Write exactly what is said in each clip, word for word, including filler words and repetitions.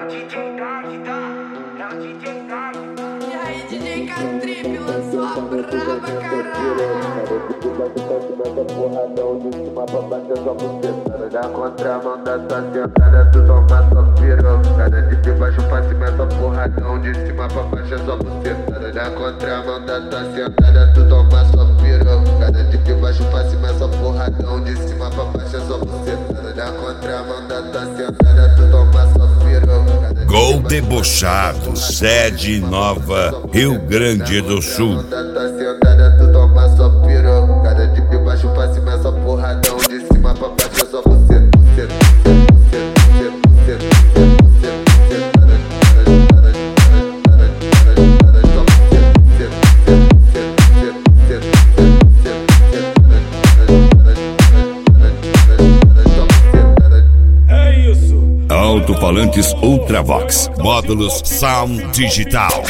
D J Dark, é o D J Dark. E aí, D J Catrip lançou a braba, caralho. Porradão de cima pra baixo, só buceta. Na contramão da tua sentada, tu toma só pirocada. De baixo pra cima, só porradão. De cima pra baixo, só buceta. Na contramão da tua sentada, tu toma só pirocada. De baixo pra cima, só porradão. De cima pra baixo, só buceta. Na contramão da tua sentada, tu toma só pirocada. Gol Debochado, sede nova, Rio Grande do Sul. Tu toma só pirocada, de baixo pra cima é só porradão, de cima pra baixo é só você, você, você, você, você, É isso. Alto-falantes Ultravox, módulos Sound Digital.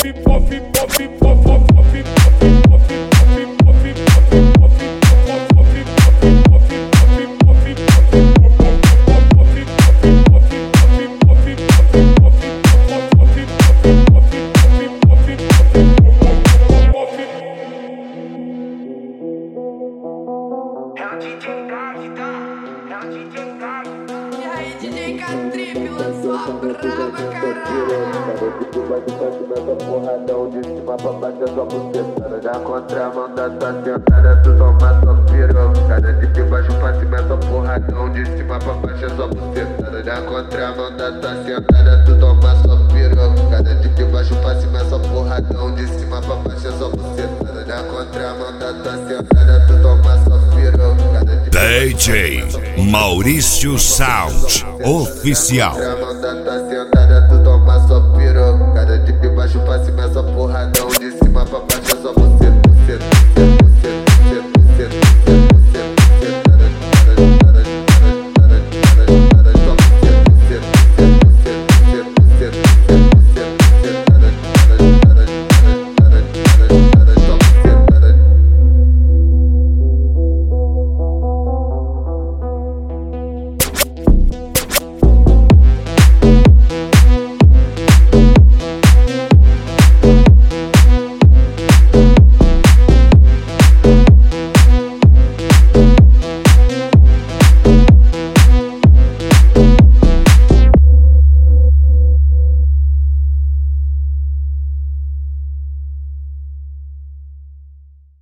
E aí, D J Catrip lançou a braba, caralho. porradão de cima pra baixo é só buceta. Na contramão da tua sentada, tu toma só pirocada. De baixo pra cima é só porradão, de cima pra baixo é só buceta. Na contramão da tua sentada, tu toma só pirocada. De baixo pra cima é só porradão, de cima pra baixo é só buceta. Na contramão da tua sentada, tu toma só pirocada. D J Maurício Sound Oficial.